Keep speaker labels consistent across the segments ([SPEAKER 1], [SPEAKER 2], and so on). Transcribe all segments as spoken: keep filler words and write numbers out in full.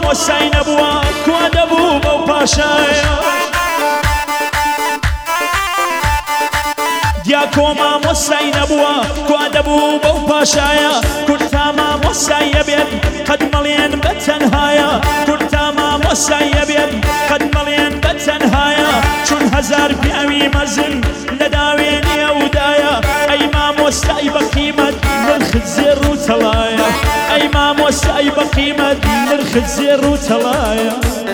[SPEAKER 1] مامۆستای نەبووە کوا دەبوو بەو پاشایە دیاکۆ مامۆستای نەبووە کوا دەبوو بەو پاشایە کورتا مامۆستایە بێت قەت مەڵێن بە تەنهایە کورتا مامۆستایە بێت قەت مەڵێن بە تەنهایە چون هەزار پیاوی مەزن لە داوێنی ئەودایە ئەی مامۆستای بەقیمەت نرخت زێڕ و تەڵایە ئەی مامۆستای بەقیمەت نرخت زێڕ و تەڵایە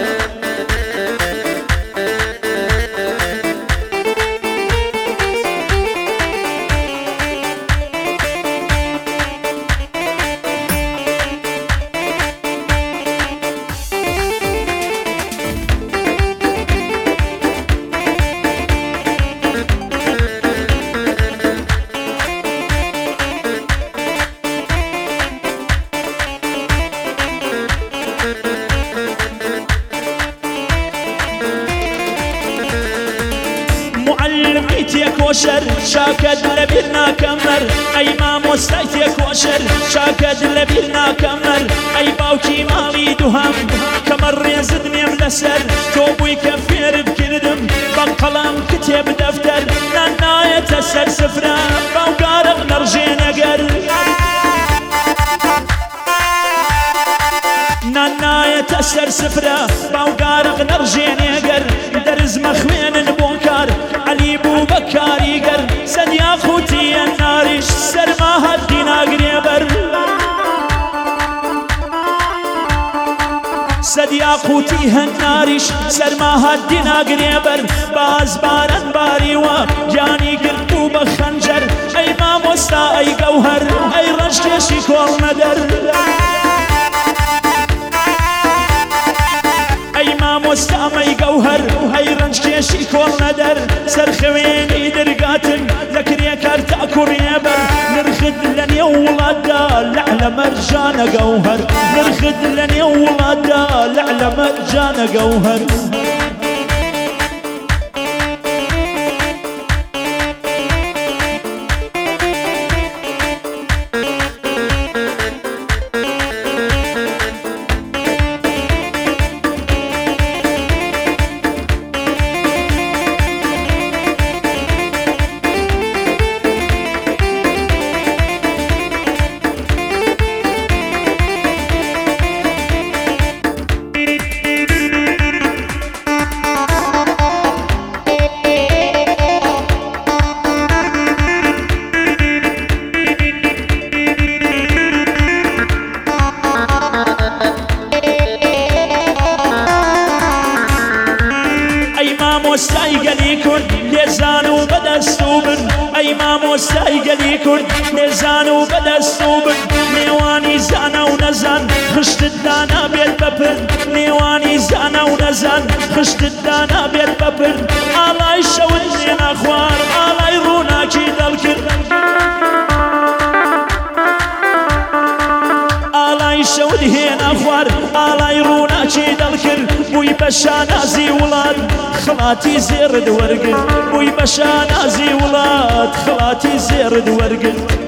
[SPEAKER 1] معلمی تێکۆشەر شاکەت لەبیر ناکەمەر ئەی مامۆستای تێکۆشەر شاکەت لەبیر ناکەمەر ئەی باوکی ماڵی دووهەم کەمە ڕێزت نێم لەسەر تۆ بووی کە فێرت کردم بە قەڵەم کتێب دەفتەر نانایەتە سەر سفرە باوکارم نەڕژێنەگەر نانایەتە سەر سفرە باوکارم نەڕژێنێگەر دەرزمە خوێنن بۆ کار عەلی بوو بە کاریگەر سەدیا خوتیە ناریش سەرما هەردی ناگرێ بەر سەدیا قوتی هەناریش سەرما هەردی ناگرێ بەر باز باران باریوە گیانی گرت بوو بە خەنجەر ئەی مامۆستا ئەی گەوهەر ئەی ڕەشکێشی کۆڵ مەدەر ئەی مامۆستا ئەی گەوهەر ئەی ڕەنجکێشی کۆڵ نەدەر سەرخەوێنی دەرگاتن دەکرێ کار تاکوڕێ بەر نرخت لە نێو وڵاتدا لەعلە مەرجانە گەوهەر نرخت لە نێو وڵاتدا لەعلە مەرجانە گەوهەر مامۆستای گەلی کورد لێزان و بەدەست و بن ئەی مامۆستای گەلی کورد لێزان و بەدەست و بن نێوانی زانە و نەزان خشتت دانا بێت بەپرد نێوانی زانە و نەزان خشتت دانا بێت بەپرد ئاڵای شەوت نێنە خوار ئاڵای ڕووناکی دڵکرد ئاڵای شەوت هێنە خوار ئاڵای ڕووناکی دڵکرد بووی بە شانازی وڵات خڵاتی زێڕت وەرگرت بووی بە شانازی وڵات خڵاتی زێڕت وەرگرت